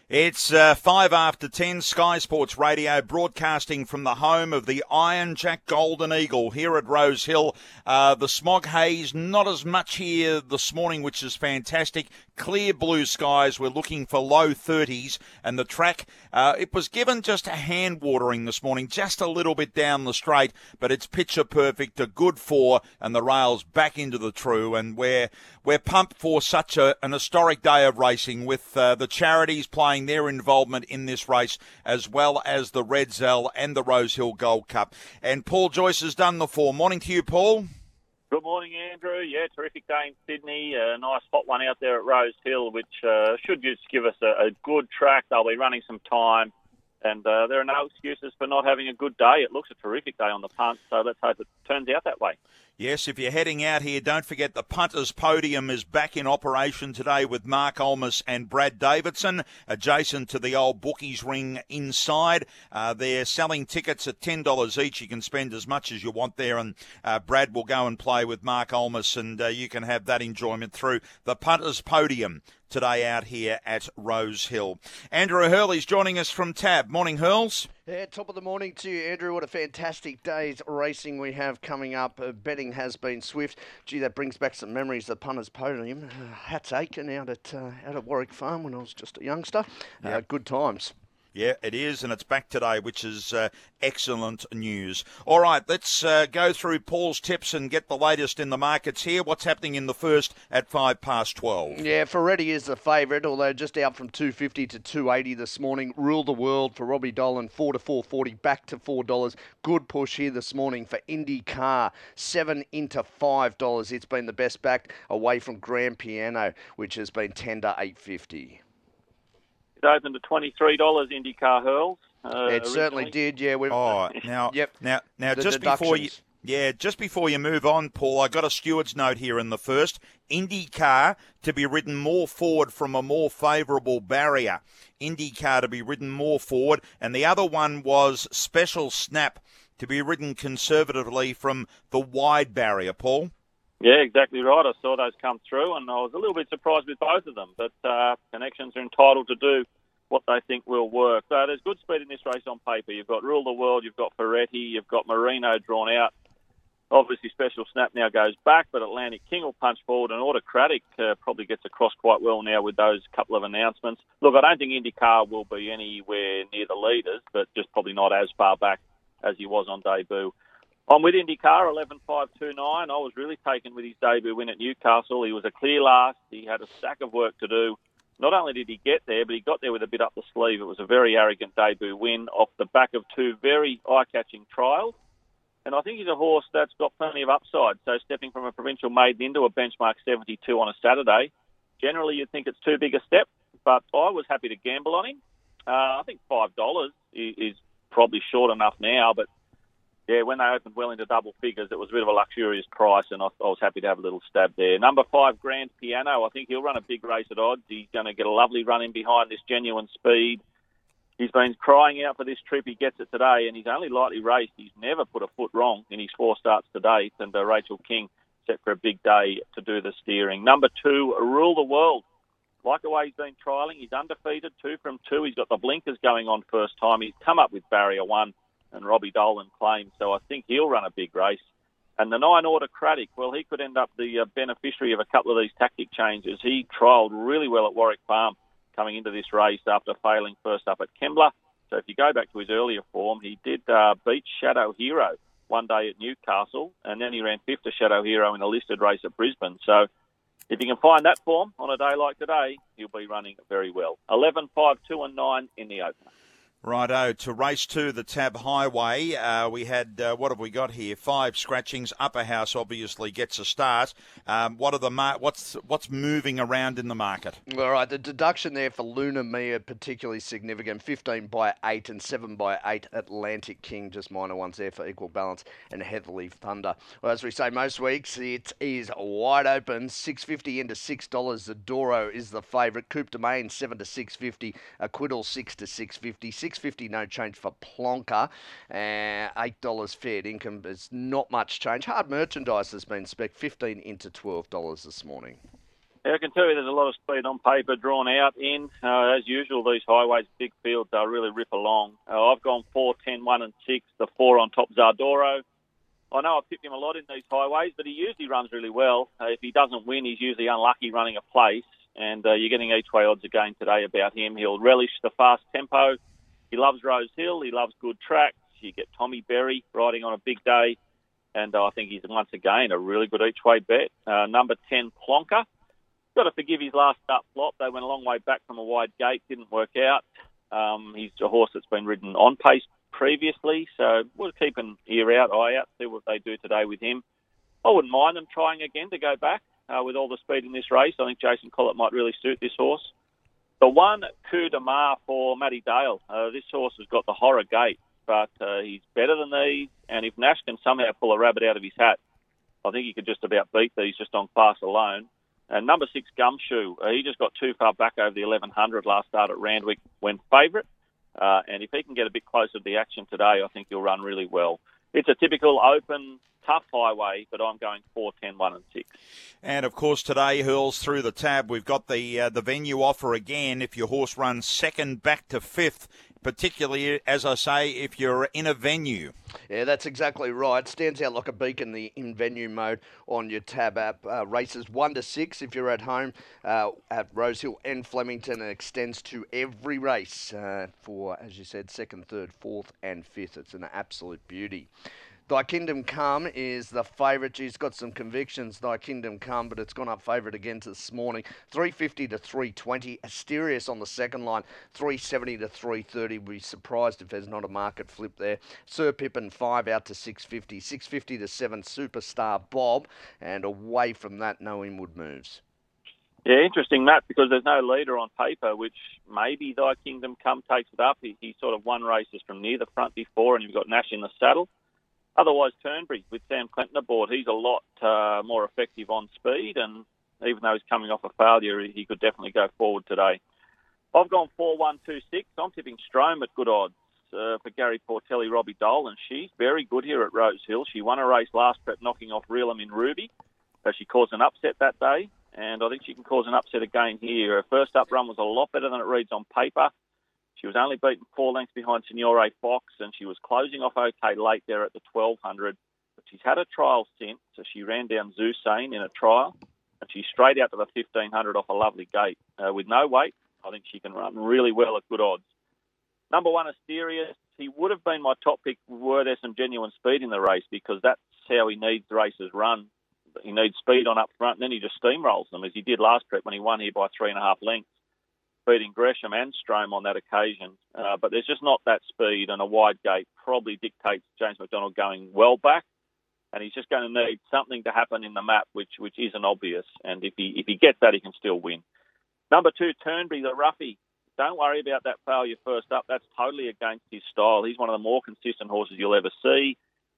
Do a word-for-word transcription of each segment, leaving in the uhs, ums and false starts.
It's uh, five after ten, Sky Sports Radio, broadcasting from the home of the Iron Jack Golden Eagle here at Rose Hill. Uh, the smog haze, not as much here this morning, which is fantastic. Clear blue skies. We're looking for low thirties, and the track, uh, it was given just a hand watering this morning, just a little bit down the straight, but it's picture perfect, a good four, and the rails back into the true, and we're, we're pumped for such a, an historic day of racing with uh, the charities playing their involvement in this race, as well as the Red Zell and the Rose Hill Gold Cup. And Paul Joyce has done the four. Morning to you, Paul. Good morning, Andrew. Yeah, terrific day in Sydney. A nice hot one out there at Rose Hill, which uh, should just give us a, a good track. They'll be running some time, and uh, there are no excuses for not having a good day. It looks a terrific day on the punt, so let's hope it turns out that way. Yes, if you're heading out here, don't forget the Punters Podium is back in operation today with Mark Olmos and Brad Davidson, adjacent to the old bookies ring inside. Uh, they're selling tickets at ten dollars each. You can spend as much as you want there, and uh, Brad will go and play with Mark Olmos, and uh, you can have that enjoyment through the Punters Podium today out here at Rose Hill. Andrew Hurley's joining us from Tab. Morning, Hurls. Yeah, top of the morning to you, Andrew. What a fantastic day's racing we have coming up. Uh, betting has been swift. Gee, that brings back some memories of the Punters Podium. Uh, hats aching out at uh, out at Warwick Farm when I was just a youngster. Uh, Yep. Good times. Yeah, it is, and it's back today, which is uh, excellent news. All right, let's uh, go through Paul's tips and get the latest in the markets here. What's happening in the first at five past twelve? Yeah, Ferretti is the favourite, although just out from two fifty to two eighty this morning. Rule the World for Robbie Dolan, four to four forty, back to four dollars. Good push here this morning for IndyCar, seven into five dollars. It's been the best backed, away from Grand Piano, which has been ten to eight fifty. It opened to twenty-three dollars IndyCar Hurls. Uh, It certainly originally. did, yeah. We've, Oh, now, Yep. now, now, The just before you, deductions. yeah, just before you move on, Paul, I got a steward's note here in the first. IndyCar to be ridden more forward from a more favourable barrier. IndyCar to be ridden more forward, and the other one was Special Snap to be ridden conservatively from the wide barrier. Paul. Yeah, exactly right. I saw those come through, and I was a little bit surprised with both of them. But uh, Connections are entitled to do what they think will work. So there's good speed in this race on paper. You've got Rule the World, you've got Ferretti, you've got Marino drawn out. Obviously, Special Snap now goes back, but Atlantic King will punch forward, and Autocratic uh, probably gets across quite well now with those couple of announcements. Look, I don't think IndyCar will be anywhere near the leaders, but just probably not as far back as he was on debut. I'm with IndyCar, eleven five two nine. I was really taken with his debut win at Newcastle. He was a clear last. He had a stack of work to do. Not only did he get there, but he got there with a bit up the sleeve. It was a very arrogant debut win off the back of two very eye-catching trials. And I think he's a horse that's got plenty of upside. So stepping from a provincial maiden into a benchmark seventy-two on a Saturday, generally you'd think it's too big a step, but I was happy to gamble on him. Uh, I think five dollars is probably short enough now, but yeah, when they opened well into double figures, it was a bit of a luxurious price, and I, I was happy to have a little stab there. Number five, Grand Piano. I think he'll run a big race at odds. He's going to get a lovely run in behind this Genuine Speed. He's been crying out for this trip. He gets it today, and he's only lightly raced. He's never put a foot wrong in his four starts to date, and uh, Rachel King set for a big day to do the steering. Number two, Rule the World. Like the way he's been trialling, he's undefeated, two from two. He's got the blinkers going on first time. He's come up with barrier one, and Robbie Dolan claims, so I think he'll run a big race. And the nine, Autocratic, well, he could end up the uh, beneficiary of a couple of these tactic changes. He trialled really well at Warwick Farm coming into this race after failing first up at Kembla. So if you go back to his earlier form, he did uh, beat Shadow Hero one day at Newcastle, and then he ran fifth to Shadow Hero in a listed race at Brisbane. So if you can find that form on a day like today, he'll be running very well. eleven, five, two and nine in the opener. Righto, to race two, the Tab Highway, uh, we had, uh, what have we got here? Five scratchings. Upper House obviously gets a start. Um, what are the mar- what's what's moving around in the market? All right, the deduction there for Luna Mia particularly significant. fifteen by eight and seven by eight Atlantic King, just minor ones there for equal balance, and Heatherly Thunder. Well, as we say most weeks, it is wide open. six fifty into six dollars. Zadoro is the favourite. Coupe de Main, seven to six fifty. Acquittal, six to six fifty. six fifty no change for Plonker. Uh, eight dollars fair income. There's not much change. Hard Merchandise has been spec fifteen into twelve dollars this morning. Yeah, I can tell you there's a lot of speed on paper drawn out in. Uh, as usual, these highways, big fields, they'll really rip along. Uh, I've gone four, ten, one and six, the four on top Zardoro. I know I've picked him a lot in these highways, but he usually runs really well. Uh, if he doesn't win, he's usually unlucky running a place, and uh, you're getting each way odds again today about him. He'll relish the fast tempo. He loves Rose Hill. He loves good tracks. You get Tommy Berry riding on a big day, and uh, I think he's once again a really good each way bet. Uh, number ten, Plonker. Got to forgive his last start flop. They went a long way back from a wide gate, didn't work out. Um, he's a horse that's been ridden on pace previously, so we'll keep an ear out, eye out, see what they do today with him. I wouldn't mind them trying again to go back uh, with all the speed in this race. I think Jason Collett might really suit this horse. The one, Coup de Mar for Matty Dale. Uh, this horse has got the horror gate, but uh, he's better than these, and if Nash can somehow pull a rabbit out of his hat, I think he could just about beat these just on class alone. And number six, Gumshoe, uh, he just got too far back over the eleven hundred last start at Randwick, went favourite. Uh, and if he can get a bit closer to the action today, I think he'll run really well. It's a typical open, tough highway, but I'm going four, ten, one and six. And, of course, today, Hurls, through the tab, we've got the uh, the venue offer again. If your horse runs second back to fifth, particularly, as I say, if you're in a venue. Yeah, that's exactly right. Stands out like a beacon, the in-venue mode on your tab app. Uh, races one to six if you're at home uh, at Rosehill and Flemington, and extends to every race uh, for, as you said, second, third, fourth and fifth. It's an absolute beauty. Thy Kingdom Come is the favourite. She's got some convictions, Thy Kingdom Come, but it's gone up favourite again this morning. three fifty to three twenty. Asterius on the second line, three seventy to three thirty. We'd be surprised if there's not a market flip there. Sir Pippin, five out to six fifty. six fifty to seven, Superstar Bob. And away from that, no inward moves. Yeah, interesting, Matt, because there's no leader on paper, which maybe Thy Kingdom Come takes it up. He, he sort of won races from near the front before, and you've got Nash in the saddle. Otherwise, Turnberry with Sam Clinton aboard, he's a lot uh, more effective on speed, and even though he's coming off a failure, he could definitely go forward today. I've gone four one two six. I'm tipping Strome at good odds uh, for Gary Portelli, Robbie Dole, and she's very good here at Rose Hill. She won a race last prep knocking off Realum in Ruby, so she caused an upset that day, and I think she can cause an upset again here. Her first up run was a lot better than it reads on paper. She was only beaten four lengths behind Signore Fox, and she was closing off okay late there at the twelve hundred. But she's had a trial since, so she ran down Zusane in a trial, and she's straight out to the fifteen hundred off a lovely gate. Uh, with no weight, I think she can run really well at good odds. Number one, Asterius, he would have been my top pick were there some genuine speed in the race, because that's how he needs races run. He needs speed on up front, and then he just steamrolls them, as he did last prep when he won here by three and a half lengths, beating Gresham and Strome on that occasion. Uh, but there's just not that speed, and a wide gate probably dictates James McDonald going well back, and he's just going to need something to happen in the map, which which isn't obvious. And if he if he gets that, he can still win. Number two, Turnberry, the roughie. Don't worry about that failure first up. That's totally against his style. He's one of the more consistent horses you'll ever see.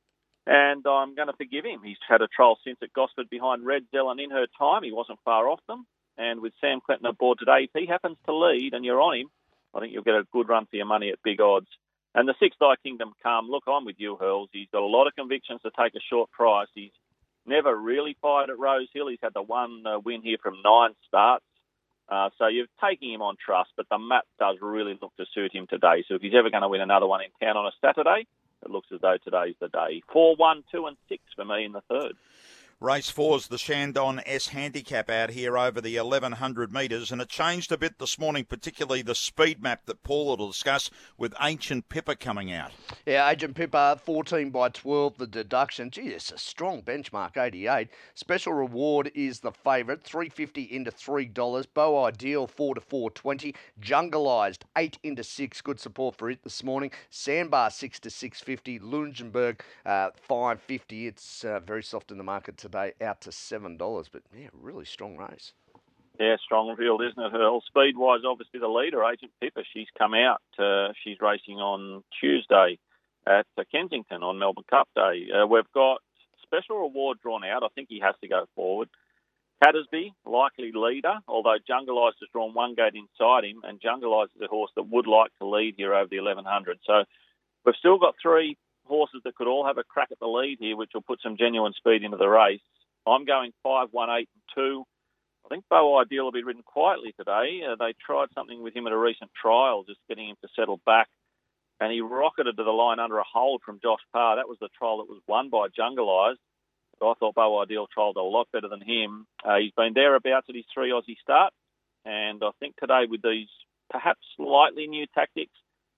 And I'm going to forgive him. He's had a trial since at Gosford behind Red Zell, and in her time, he wasn't far off them. And with Sam Clinton aboard today, if he happens to lead and you're on him, I think you'll get a good run for your money at big odds. And the sixth, Thy Kingdom Come, look, I'm with you, Hurls. He's got a lot of convictions to take a short price. He's never really fired at Rose Hill. He's had the one uh, win here from nine starts. Uh, so you're taking him on trust, but the map does really look to suit him today. So if he's ever going to win another one in town on a Saturday, it looks as though today's the day. Four, one, two and six for me in the third. Race four's the Shandon S handicap out here over the eleven hundred metres, and it changed a bit this morning, particularly the speed map that Paul will discuss with Ancient Pippa coming out. Yeah, Ancient Pippa, fourteen by twelve, the deduction. Gee, it's a strong benchmark, eighty-eight. Special reward is the favourite, three fifty into three dollars. Bow Ideal, four to four twenty. Jungleized, eight into six. Good support for it this morning. Sandbar, six to six fifty. Lunenburg, uh, five fifty. It's uh, very soft in the market today. Out to seven dollars, but yeah, really strong race. Yeah, strong field, isn't it, Earl? Speed-wise, obviously the leader, Agent Pippa, she's come out. Uh, she's racing on Tuesday at uh, Kensington on Melbourne Cup Day. Uh, we've got special reward drawn out. I think he has to go forward. Cattersby, likely leader, although Jungle Eyes has drawn one gate inside him, and Jungle Eyes is a horse that would like to lead here over the eleven hundred. So we've still got three horses that could all have a crack at the lead here, which will put some genuine speed into the race. I'm going five, one, eight, and two. I think Bow Ideal will be ridden quietly today. Uh, they tried something with him at a recent trial, just getting him to settle back, and he rocketed to the line under a hold from Josh Parr. That was the trial that was won by Jungle Eyes. But I thought Bow Ideal trialled a lot better than him. Uh, he's been thereabouts at his three Aussie starts, and I think today with these perhaps slightly new tactics,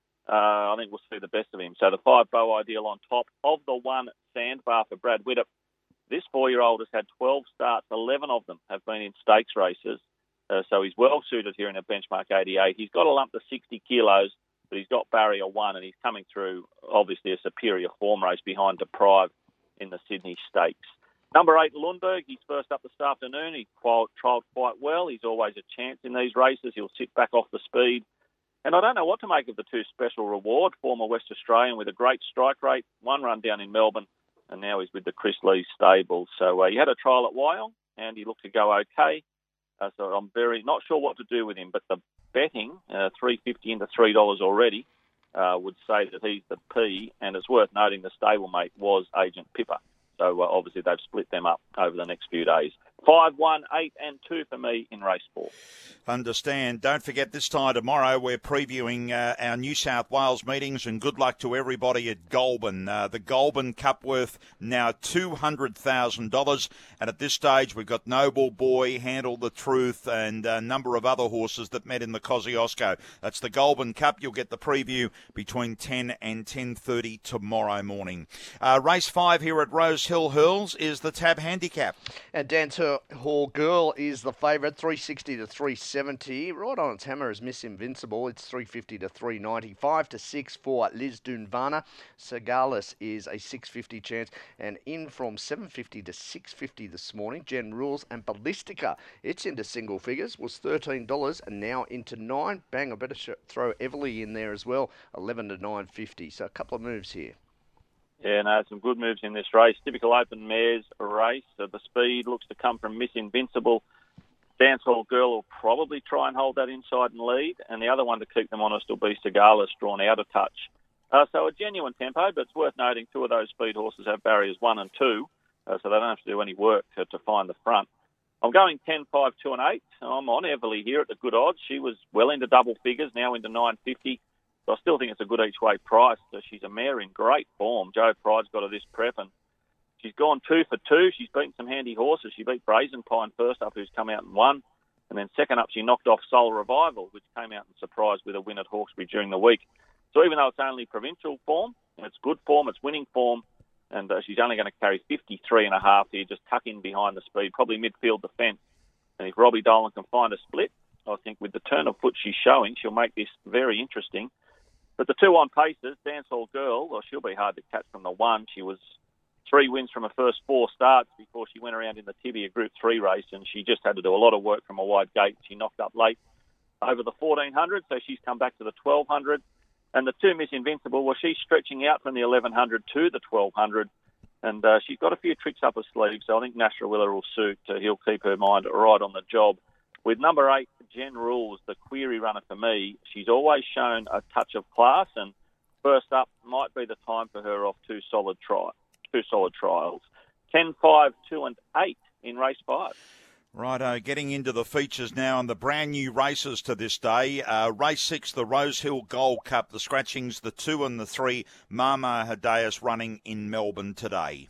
uh, I think we'll see the best of him. So the five Bow Ideal on top of the one Sandbar for Brad Widdop. This four-year-old has had twelve starts. eleven of them have been in stakes races. Uh, so he's well suited here in a benchmark eighty-eight. He's got a lump to sixty kilos, but he's got barrier one, and he's coming through, obviously, a superior form race behind Deprive in the Sydney Stakes. Number eight, Lundberg. He's first up this afternoon. He trialled quite well. He's always a chance in these races. He'll sit back off the speed. And I don't know what to make of the two Special Reward, former West Australian with a great strike rate, one run down in Melbourne, and now he's with the Chris Lee stable. So uh, he had a trial at Wyong, and he looked to go okay. Uh, so I'm very not sure what to do with him, but the betting, uh, three fifty into three dollars already, uh, would say that he's the P, and it's worth noting the stablemate was Agent Pippa. So uh, obviously they've split them up over the next few days. Five, one, eight, and two for me in race four. Understand. Don't forget this time tomorrow we're previewing uh, our New South Wales meetings, and good luck to everybody at Goulburn. Uh, the Goulburn Cup worth now two hundred thousand dollars, and at this stage we've got Noble Boy, Handle the Truth, and a number of other horses that met in the Kosciuszko. That's the Goulburn Cup. You'll get the preview between ten and ten thirty tomorrow morning. Uh, race five here at Rose Hill Hurls is the Tab Handicap. And Dancer Hall Girl is the favourite, three sixty to three seventy. Right on its hammer is Miss Invincible. It's three fifty to three ninety. five to six for Liz Dunvana. Sagalis is a six fifty chance. And in from seven fifty to six fifty this morning, Gen Rules and Ballistica. It's into single figures, was thirteen dollars and now into nine. Bang, I better sh- throw Everly in there as well, eleven to nine fifty. So a couple of moves here. Yeah, no, some good moves in this race. Typical open mares race. So the speed looks to come from Miss Invincible. Dancehall Girl will probably try and hold that inside and lead. And the other one to keep them honest will be Sagalis, drawn out of touch. Uh, so a genuine tempo, but it's worth noting two of those speed horses have barriers one and two, uh, so they don't have to do any work to, to find the front. I'm going ten, five, two and eight. I'm on Everly here at the good odds. She was well into double figures, now into nine fifty. So I still think it's a good each-way price. So she's a mare in great form. Joe Pride's got her this prep, and she's gone two for two. She's beaten some handy horses. She beat Brazen Pine first up, who's come out and won. And then second up, she knocked off Soul Revival, which came out and surprised with a win at Hawkesbury during the week. So even though it's only provincial form, it's good form, it's winning form, and uh, she's only going to carry fifty-three and a half here, just tuck in behind the speed, probably midfield defence. And if Robbie Dolan can find a split, I think with the turn of foot she's showing, she'll make this very interesting. But the two on paces, Dancehall Girl, well, she'll be hard to catch from the one. She was three wins from her first four starts before she went around in the Tibia Group three race, and she just had to do a lot of work from a wide gate. She knocked up late over the fourteen hundred, so she's come back to the twelve hundred. And the two Miss Invincible, well, she's stretching out from the eleven hundred to the twelve hundred, and uh, she's got a few tricks up her sleeve, so I think Nashra Willer will suit. Uh, he'll keep her mind right on the job. With number eight, Gen Rules, the query runner for me, she's always shown a touch of class, and first up might be the time for her off two solid tri- two solid trials. ten, five, two and eight in race five. Righto, getting into the features now and the brand new races to this day. Uh, race six, the Rose Hill Gold Cup, the scratchings, the two and the three, Mama Hideas running in Melbourne today.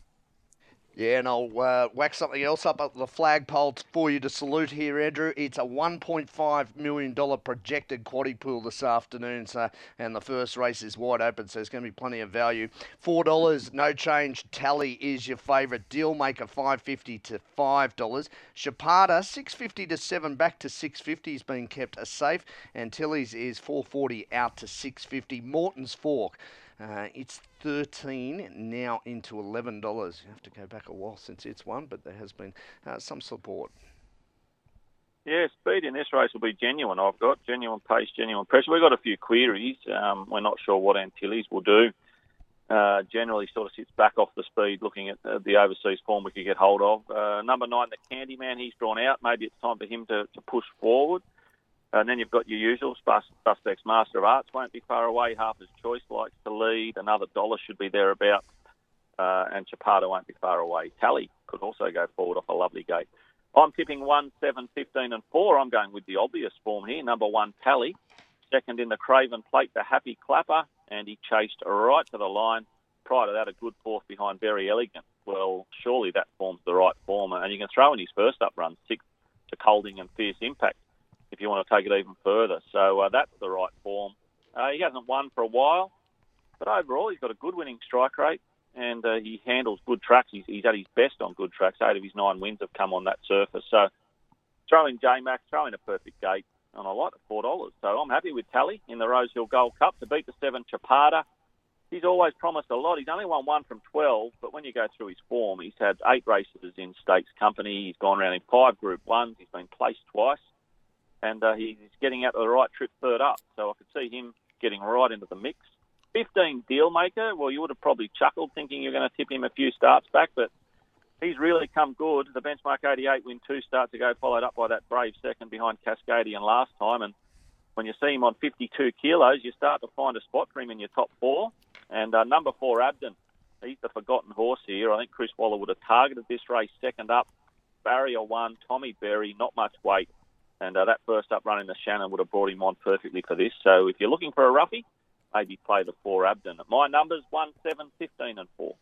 Yeah, and I'll uh, whack something else up at the flagpole for you to salute here, Andrew. It's a one point five million dollars projected quaddie pool this afternoon, so, and the first race is wide open, so there's going to be plenty of value. four dollars, no change. Tally is your favourite. Dealmaker, five fifty to five dollars. Chapada, six fifty to seven, back to six fifty, is being kept a safe. And Tilly's is four forty out to six fifty. Morton's Fork. Uh, it's thirteen now into eleven dollars. You have to go back a while since it's won, but there has been uh, some support. Yeah, speed in this race will be genuine. I've got genuine pace, genuine pressure. We've got a few queries. Um, we're not sure what Antilles will do. Uh, generally sort of sits back off the speed looking at uh, the overseas form we could get hold of. Uh, number nine, the Candyman, he's drawn out. Maybe it's time for him to, to push forward. And then you've got your usual suspects. Master of Arts won't be far away. Harper's Choice likes to lead. Another dollar should be thereabouts. Uh, and Chapada won't be far away. Tally could also go forward off a lovely gate. I'm tipping one, seven, fifteen and four. I'm going with the obvious form here. Number one, Tally. Second in the Craven Plate, the Happy Clapper. And he chased right to the line. Prior to that, a good fourth behind Very Elegant. Well, surely that form's the right form. And you can throw in his first up run, six to Colding and Fierce Impact, if you want to take it even further. So uh, that's the right form. Uh, he hasn't won for a while, but overall he's got a good winning strike rate, and uh, he handles good tracks. He's, he's at his best on good tracks. Eight of his nine wins have come on that surface. So throw in J-Max, throw in a Perfect Gate, and I like the four dollars. So I'm happy with Tally in the Rosehill Gold Cup to beat the seven Chapada. He's always promised a lot. He's only won one from twelve, but when you go through his form, he's had eight races in stakes company. He's gone around in five Group Ones. He's been placed twice, and uh, he's getting out to the right trip third up. So I could see him getting right into the mix. fifteen Dealmaker. Well, you would have probably chuckled thinking you're going to tip him a few starts back, but he's really come good. The Benchmark eighty-eight win two starts ago, followed up by that brave second behind Cascadian last time. And when you see him on fifty-two kilos, you start to find a spot for him in your top four. And uh, number four, Abden, he's the forgotten horse here. I think Chris Waller would have targeted this race second up. Barrier one, Tommy Berry, not much weight. And uh, that first up run in the Shannon would have brought him on perfectly for this. So if you're looking for a roughie, maybe play the four Abden. My numbers, one, seven, fifteen and four.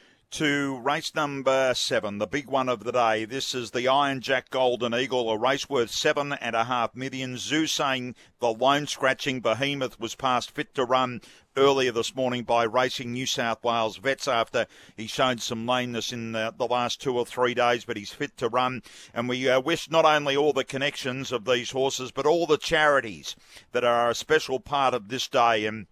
To race number seven, the big one of the day. This is the Iron Jack Golden Eagle, a race worth seven and a half million. Zoo saying the lone scratching behemoth was past fit to run earlier this morning by Racing New South Wales vets after he showed some lameness in the, the last two or three days, but he's fit to run. And we uh, wish not only all the connections of these horses, but all the charities that are a special part of this day. And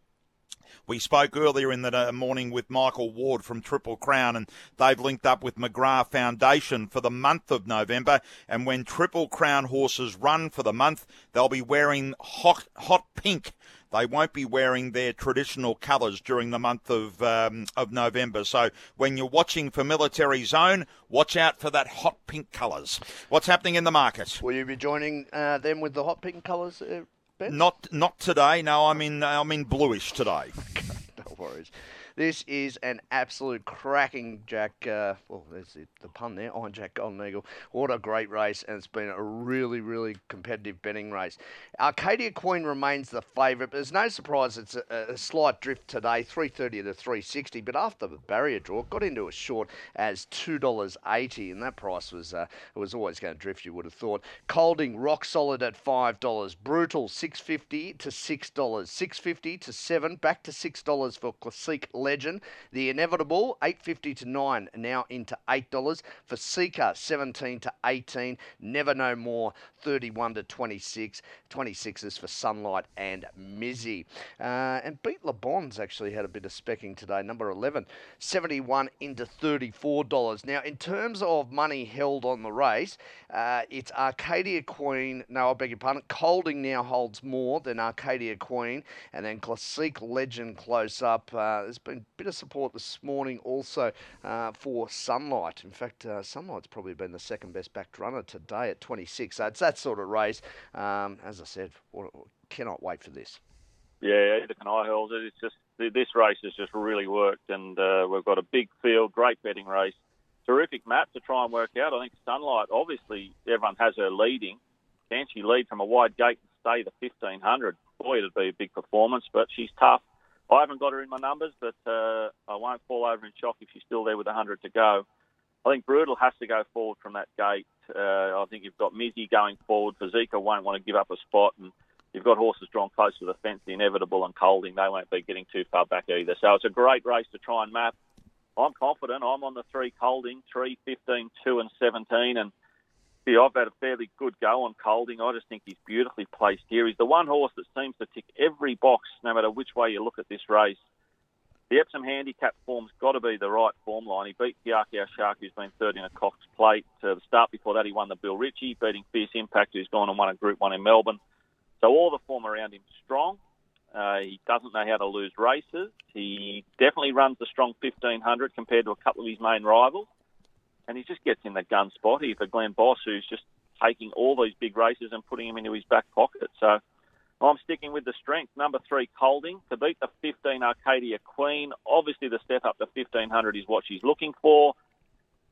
we spoke earlier in the morning with Michael Ward from Triple Crown, and they've linked up with McGrath Foundation for the month of November. And when Triple Crown horses run for the month, they'll be wearing hot, hot pink. They won't be wearing their traditional colours during the month of um, of November. So when you're watching for Military Zone, watch out for that hot pink colours. What's happening in the market? Will you be joining uh, them with the hot pink colours, uh, Ben? Not not today. No, I'm in I'm in bluish today. No worries. This is an absolute cracking Jack, uh, well, there's it, the pun there, Iron Jack Golden Eagle. What a great race, and it's been a really, really competitive betting race. Arcadia Queen remains the favourite, but there's no surprise it's a, a slight drift today, three thirty to three sixty, but after the barrier draw, got into a short as two dollars eighty, and that price was uh, it was always going to drift, you would have thought. Colding, rock solid at five dollars. Brutal, six fifty to six dollars. six fifty to seven, back to six dollars for Classique Legend. The Inevitable, eight fifty to nine, now into eight dollars. For Seeker, seventeen to eighteen. Never No More, thirty-one to twenty-six. twenty-sixes for Sunlight and Mizzy. Uh, and Beat Le Bon's actually had a bit of specking today, number eleven, seventy-one into thirty-four dollars. Now, in terms of money held on the race, uh, it's Arcadia Queen, no, I beg your pardon, Colding now holds more than Arcadia Queen, and then Classique Legend close up. Uh, there's been a bit of support this morning also uh, for Sunlight. In fact, uh, Sunlight's probably been the second best backed runner today at twenty-six. So it's that sort of race. Um, as I said, cannot wait for this. Yeah, either can I, Hells. It's just this race has just really worked, and uh, we've got a big field, great betting race, terrific map to try and work out. I think Sunlight, obviously, everyone has her leading. Can she lead from a wide gate and stay the fifteen hundred? Boy, it'd be a big performance, but she's tough. I haven't got her in my numbers, but uh, I won't fall over in shock if she's still there with one hundred to go. I think Brutal has to go forward from that gate. Uh, I think you've got Mizzy going forward. Fazika won't want to give up a spot, and you've got horses drawn close to the fence, the Inevitable and Colding. They won't be getting too far back either. So it's a great race to try and map. I'm confident. I'm on the three Colding, three, fifteen, two and seventeen, and yeah, I've had a fairly good go on Colding. I just think he's beautifully placed here. He's the one horse that seems to tick every box, no matter which way you look at this race. The Epsom handicap form's got to be the right form line. He beat Piarkau Shark, who's been third in a Cox Plate. Uh, the start before that, he won the Bill Ritchie, beating Fierce Impact, who's gone and won a Group one in Melbourne. So all the form around him is strong. Uh, he doesn't know how to lose races. He definitely runs the strong fifteen hundred compared to a couple of his main rivals. And he just gets in the gun spot here for Glenn Boss, who's just taking all these big races and putting him into his back pocket. So I'm sticking with the strength. Number three, Colding, to beat the fifteen Arcadia Queen. Obviously, the step up to fifteen hundred is what she's looking for.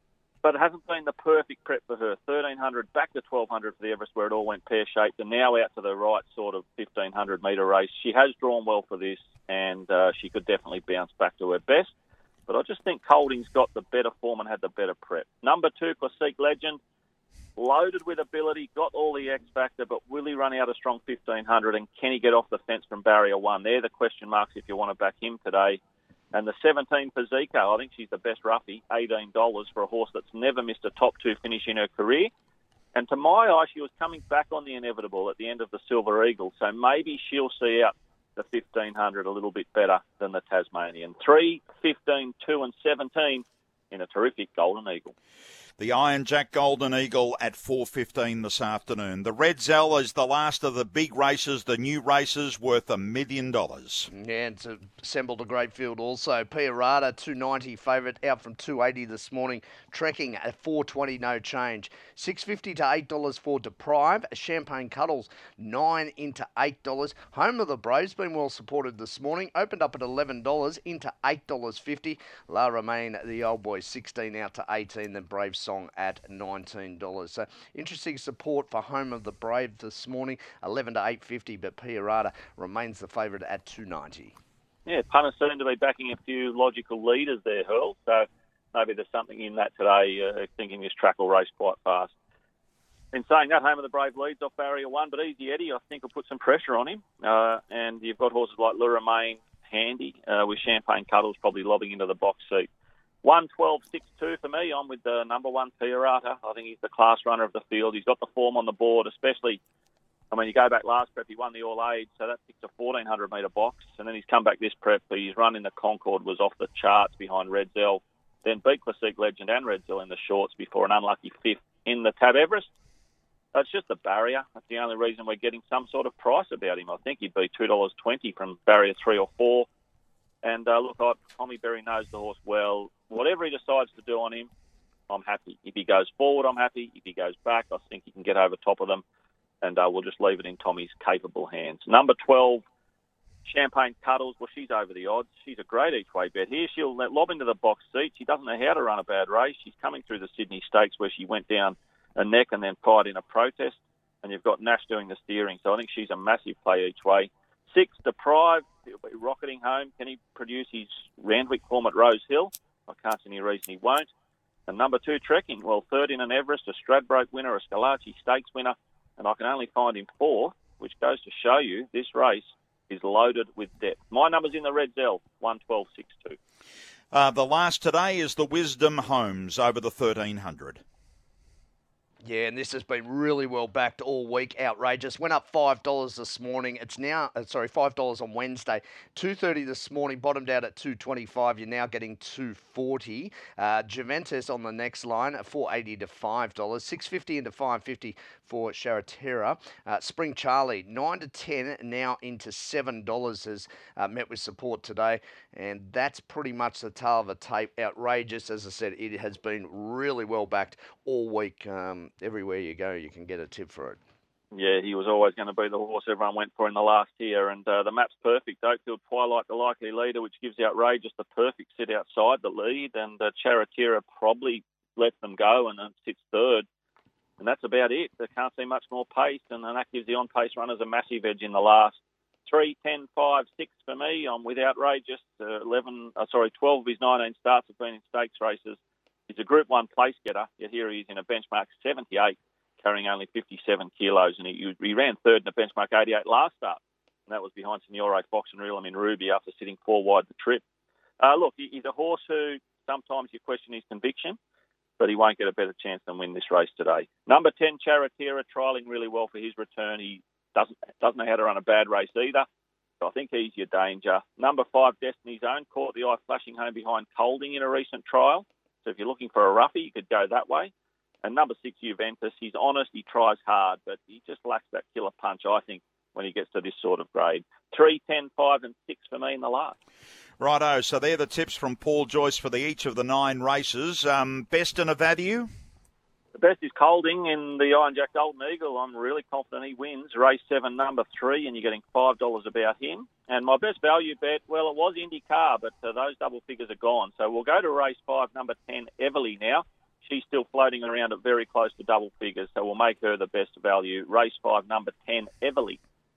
but it hasn't been the perfect prep for her. thirteen hundred back to twelve hundred for the Everest, where it all went pear-shaped, and now out to the right sort of fifteen hundred metre race. She has drawn well for this, and uh, she could definitely bounce back to her best. But I just think Colding's got the better form and had the better prep. Number two, Classique Legend, loaded with ability, got all the X factor, but will he run out a strong fifteen hundred, and can he get off the fence from barrier one? They're the question marks if you want to back him today. And the seventeen, Pizzico, I think she's the best roughie, eighteen dollars for a horse that's never missed a top two finish in her career. And to my eye, she was coming back on the inevitable at the end of the Silver Eagle, so maybe she'll see out the fifteen hundred a little bit better than the Tasmanian. three, fifteen, two and seventeen in a terrific Golden Eagle. The Iron Jack Golden Eagle at four fifteen this afternoon. The Red Zell is the last of the big races, the new races worth a million dollars. Yeah, it's assembled a great field also. Piarata, two ninety favourite, out from two eighty this morning. Trekking at four twenty, no change. six fifty to eight dollars for Deprive. Champagne Cuddles, nine into eight dollars. Home of the Braves, been well supported this morning. Opened up at eleven dollars into eight dollars fifty. La Romaine, the old boy, sixteen out to eighteen. Then Braves Song at nineteen dollars. So interesting support for Home of the Brave this morning, eleven to eight fifty, but Piarata remains the favourite at two ninety. Yeah, punters seem to be backing a few logical leaders there, Hurl. So maybe there's something in that today, uh, thinking this track will race quite fast. In saying that, Home of the Brave leads off barrier one, but Easy Eddie, I think, will put some pressure on him. Uh, and you've got horses like Le Romaine handy, uh, with Champagne Cuddles probably lobbing into the box seat. one twelve six two for me. I'm with the number one, Piarata. I think he's the class runner of the field. He's got the form on the board, especially, I mean, you go back last prep, he won the All-Age, so that picks a fourteen hundred metre box. And then he's come back this prep, his run in the Concord was off the charts behind Red Zell. Then beat Classique Legend and Red Zell in the shorts before an unlucky fifth in the Tab Everest. So it's just the barrier. That's the only reason we're getting some sort of price about him. I think he'd be two dollars twenty from barrier three or four. And uh, look, I, Tommy Berry knows the horse well. Whatever he decides to do on him, I'm happy. If he goes forward, I'm happy. If he goes back, I think he can get over top of them. And uh, we'll just leave it in Tommy's capable hands. Number twelve, Champagne Cuddles. Well, she's over the odds. She's a great each-way bet here. She'll lob into the box seat. She doesn't know how to run a bad race. She's coming through the Sydney Stakes where she went down a neck and then fired in a protest. And you've got Nash doing the steering. So I think she's a massive play each way. Six, Deprive, he'll be rocketing home. Can he produce his Randwick form at Rose Hill? I can't see any reason he won't. And number two, Trekking. Well, third in an Everest, a Stradbroke winner, a Scalacci Stakes winner, and I can only find him fourth, which goes to show you this race is loaded with depth. My number's in the Red Zell, one twelve six two. Uh, the last today is the Wisdom Homes over the thirteen hundred. Yeah, and this has been really well backed all week. Outrageous. Went up five dollars this morning. It's now, uh, sorry, five dollars on Wednesday. two thirty this morning, bottomed out at two twenty-five. You're now getting two forty. Uh, Juventus on the next line, at four eighty to five dollars. six fifty into five fifty for Charatera. Uh, Spring Charlie, nine to ten, now into seven dollars, has uh, met with support today. And that's pretty much the tale of the tape. Outrageous. As I said, it has been really well backed all week. Um, everywhere you go, you can get a tip for it. Yeah, he was always going to be the horse everyone went for in the last year, and uh, the map's perfect. Oakfield Twilight, the likely leader, which gives Outrageous the perfect sit outside the lead, and uh, Charatera probably lets them go and then sits third. And that's about it. They can't see much more pace, and then that gives the on-pace runners a massive edge in the last. three, ten, five, six for me. I'm with Outrageous. Uh, eleven, uh, sorry, twelve of his nineteen starts have been in stakes races. He's a Group one place getter, yet here he is in a benchmark seventy-eight, carrying only fifty-seven kilos, and he, he ran third in a benchmark eighty-eight last start, and that was behind Signore Fox and Real in Ruby after sitting four wide the trip. Uh, look, he, he's a horse who sometimes you question his conviction, but he won't get a better chance than win this race today. Number ten, Charatera, trialling really well for his return. He doesn't doesn't know how to run a bad race either, so I think he's your danger. Number five, Destiny's Own, caught the eye flashing home behind Colding in a recent trial. So if you're looking for a roughie, you could go that way. And number six, Juventus, he's honest, he tries hard, but he just lacks that killer punch, I think, when he gets to this sort of grade. Three, ten, five, and six for me in the last. Righto, so they're the tips from Paul Joyce for the each of the nine races. Um, best and a value? The best is Colding in the Iron Jack Golden Eagle. I'm really confident he wins. Race seven, number three, and you're getting five dollars about him. And my best value bet, well, it was IndyCar, but uh, those double figures are gone. So we'll go to race five, number ten, Everly now. she's still floating around at very close to double figures, so we'll make her the best value. Race five, number ten, Everly.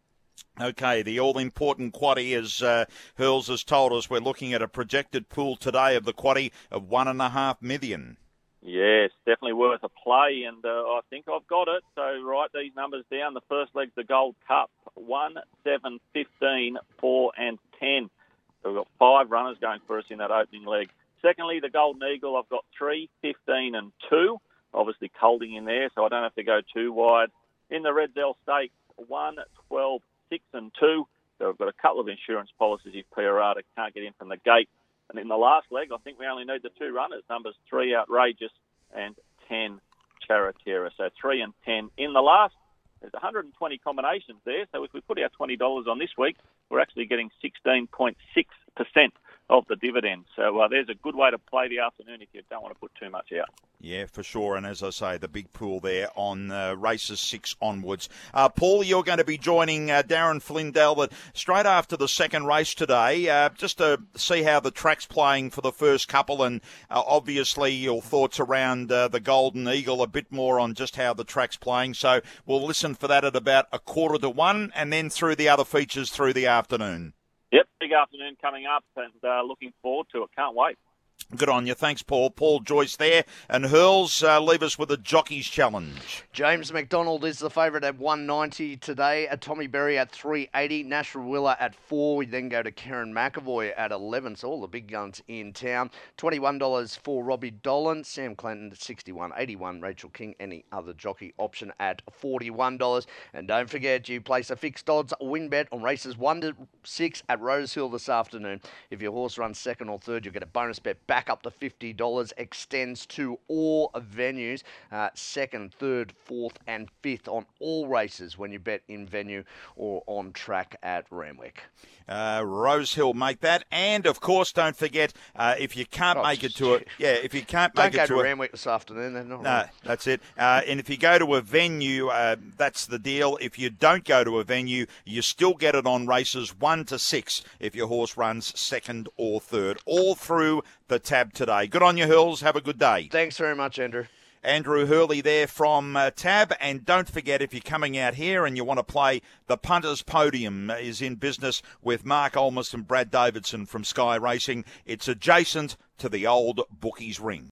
Okay, the all-important quaddie, as uh, Hurls has told us, we're looking at a projected pool today of the quaddie of one and a half million. Yes, definitely worth a play, and uh, I think I've got it. So write these numbers down. The first leg's the Gold Cup, one, seven, fifteen, four and ten. So we've got five runners going for us in that opening leg. Secondly, the Golden Eagle, I've got three, fifteen and two. Obviously colding in there, so I don't have to go too wide. In the Redzel Stakes, one, twelve, six and two. So we've got a couple of insurance policies if Piorata can't get in from the gate. And in the last leg, I think we only need the two runners, numbers three, Outrageous, and ten, Charitera. So three and ten. In the last, there's one hundred twenty combinations there. So if we put our twenty dollars on this week, we're actually getting sixteen point six percent of the dividend. So uh, there's a good way to play the afternoon if you don't want to put too much out. Yeah, for sure. And as I say, the big pool there on uh, races six onwards. Uh, Paul, you're going to be joining uh, Darren Flindell but straight after the second race today, uh, just to see how the track's playing for the first couple, and uh, obviously your thoughts around uh, the Golden Eagle, a bit more on just how the track's playing. So we'll listen for that at about a quarter to one, and then through the other features through the afternoon. Yep, big afternoon coming up, and uh, looking forward to it. Can't wait. Good on you. Thanks, Paul. Paul Joyce there. And Hurls, uh, leave us with a Jockey's Challenge. James McDonald is the favourite at one ninety today. At Tommy Berry at three eighty. Nash Rawiller at four. We then go to Karen McAvoy at eleven. So all the big guns in town. twenty-one dollars for Robbie Dolan. Sam Clanton at sixty-one eighty-one. Rachel King, any other jockey option at forty-one dollars. And don't forget, you place a fixed odds win bet on races one to six at Rosehill this afternoon. If your horse runs second or third, you'll get a bonus bet back up to fifty dollars, extends to all venues, uh, second, third, fourth and fifth on all races when you bet in venue or on track at Randwick. Uh, Rosehill, make that. And, of course, don't forget, uh, if you can't Oh, make it to it, yeah, if you can't Don't make go it to, to, Randwick this afternoon. Then not no, right. that's it. Uh, and if you go to a venue, uh, that's the deal. If you don't go to a venue, you still get it on races one to six if your horse runs second or third, all through the tab today. Good on you, Hurls. Have a good day. Thanks very much, Andrew. Andrew Hurley there from uh, Tab. And don't forget, if you're coming out here and you want to play, the Punters Podium is in business with Mark Olmos and Brad Davidson from Sky Racing. It's adjacent to the old Bookies Ring.